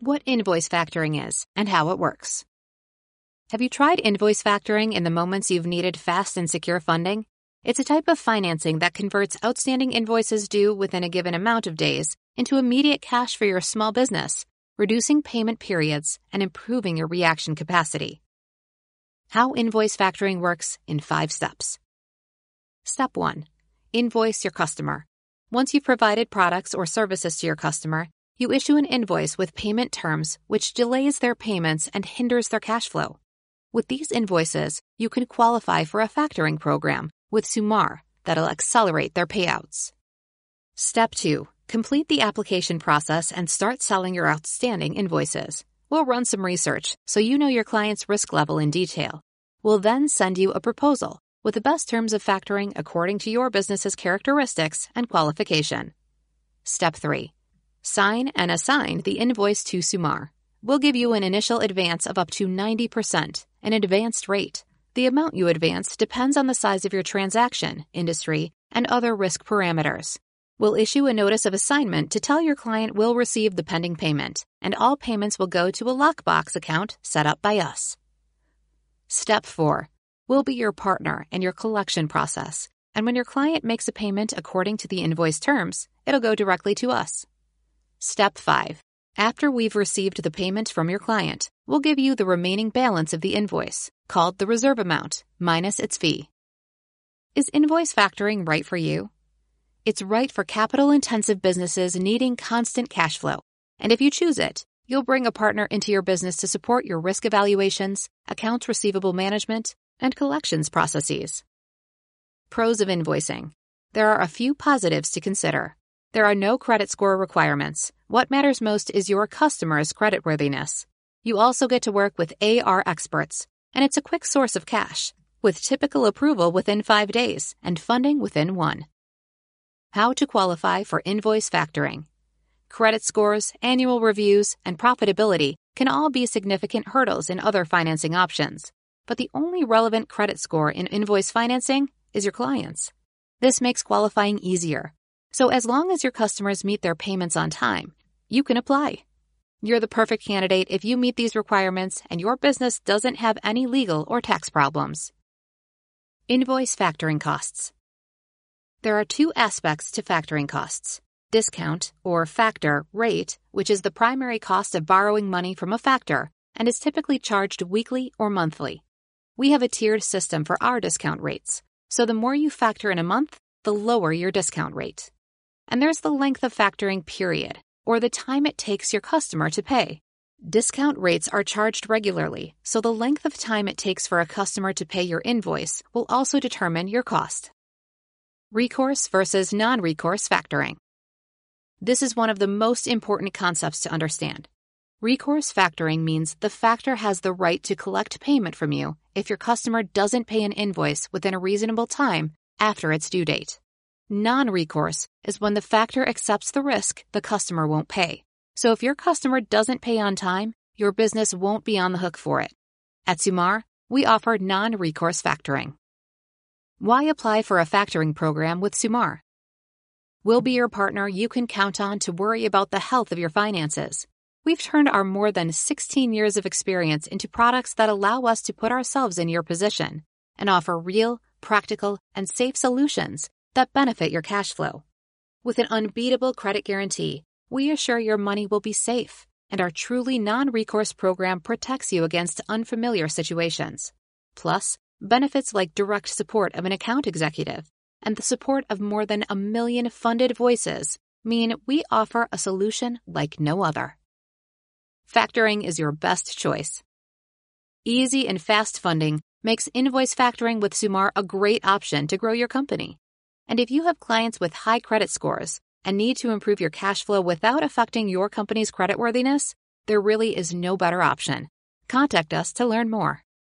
What invoice factoring is and how it works. Have you tried invoice factoring in the moments you've needed fast and secure funding? It's a type of financing that converts outstanding invoices due within a given amount of days into immediate cash for your small business, reducing payment periods and improving your reaction capacity. How invoice factoring works in 5 steps. Step 1. Invoice your customer. Once you've provided products or services to your customer, you issue an invoice with payment terms which delays their payments and hinders their cash flow. With these invoices, you can qualify for a factoring program with Sumar that'll accelerate their payouts. Step 2. Complete the application process and start selling your outstanding invoices. We'll run some research so you know your client's risk level in detail. We'll then send you a proposal with the best terms of factoring according to your business's characteristics and qualification. Step 3. Sign and assign the invoice to Sumar. We'll give you an initial advance of up to 90%, an advanced rate. The amount you advance depends on the size of your transaction, industry, and other risk parameters. We'll issue a notice of assignment to tell your client we'll receive the pending payment, and all payments will go to a lockbox account set up by us. Step 4. We'll be your partner in your collection process, and when your client makes a payment according to the invoice terms, it'll go directly to us. Step 5. After we've received the payment from your client, we'll give you the remaining balance of the invoice, called the reserve amount, minus its fee. Is invoice factoring right for you? It's right for capital-intensive businesses needing constant cash flow. And if you choose it, you'll bring a partner into your business to support your risk evaluations, accounts receivable management, and collections processes. Pros of invoicing. There are a few positives to consider. There are no credit score requirements. What matters most is your customer's creditworthiness. You also get to work with AR experts, and it's a quick source of cash, with typical approval within 5 days and funding within 1. How to qualify for invoice factoring. Credit scores, annual reviews, and profitability can all be significant hurdles in other financing options, but the only relevant credit score in invoice financing is your client's. This makes qualifying easier. So as long as your customers meet their payments on time, you can apply. You're the perfect candidate if you meet these requirements and your business doesn't have any legal or tax problems. Invoice factoring costs. There are 2 aspects to factoring costs. Discount, or factor, rate, which is the primary cost of borrowing money from a factor and is typically charged weekly or monthly. We have a tiered system for our discount rates, so the more you factor in a month, the lower your discount rate. And there's the length of factoring period, or the time it takes your customer to pay. Discount rates are charged regularly, so the length of time it takes for a customer to pay your invoice will also determine your cost. Recourse versus non-recourse factoring. This is one of the most important concepts to understand. Recourse factoring means the factor has the right to collect payment from you if your customer doesn't pay an invoice within a reasonable time after its due date. Non-recourse is when the factor accepts the risk the customer won't pay. So if your customer doesn't pay on time, your business won't be on the hook for it. At Sumar, we offer non-recourse factoring. Why apply for a factoring program with Sumar? We'll be your partner you can count on to worry about the health of your finances. We've turned our more than 16 years of experience into products that allow us to put ourselves in your position and offer real, practical, and safe solutions that benefit your cash flow. With an unbeatable credit guarantee, we assure your money will be safe, and our truly non-recourse program protects you against unfamiliar situations. Plus, benefits like direct support of an account executive and the support of more than 1 million funded voices mean we offer a solution like no other. Factoring is your best choice. Easy and fast funding makes invoice factoring with Sumar a great option to grow your company. And if you have clients with high credit scores and need to improve your cash flow without affecting your company's creditworthiness, there really is no better option. Contact us to learn more.